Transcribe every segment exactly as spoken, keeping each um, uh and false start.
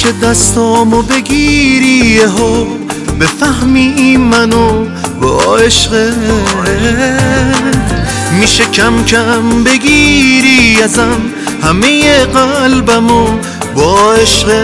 میشه دستامو بگیری ها بفهمی منو با عشقت، میشه کم کم بگیری ازم همه قلبمو با عشقت.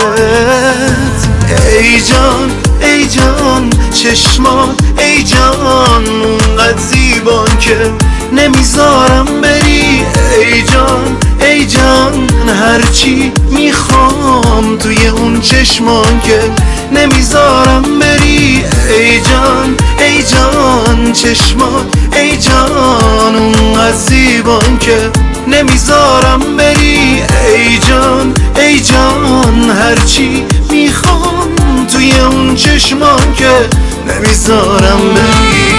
ای جان ای جان چشمات ای جان اونقدر زیبان که نمیذارم بری. ای جان ای جان هرچی میخوام توی اون چشمان که نمیذارم بری. ای جان ای جان چشمات ای جان اونقدر زیبان که نمیذارم بری. ای جان ای جان هرچی میخوام توی اون چشمان که نمیذارم بری.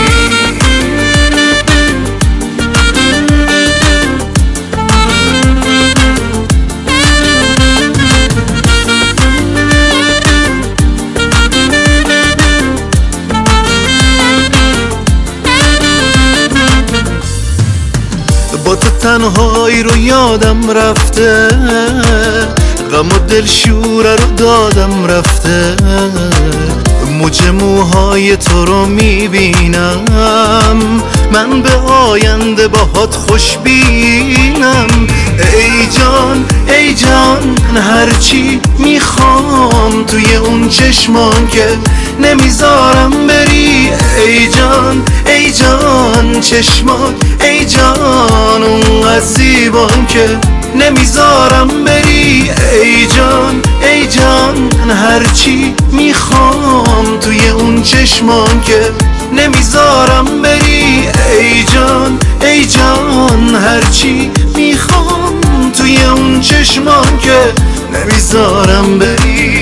با تو تنهایی رو یادم رفته، غم و دلشوره رو دادم رفته. موج موهای تو رو میبینم، من به آینده باهات خوشبینم. ای جان ای جان هرچی میخوام توی اون چشمان که نمیذارم بری. ای جان ای جان چشمان ای جان اونقدر زیبان که نمیذارم بری. ای جان ای جان هرچی میخوام توی اون چشمان که نمیذارم بری. ای جان ای جان هرچی میخوام توی اون چشمان که نمیذارم بری.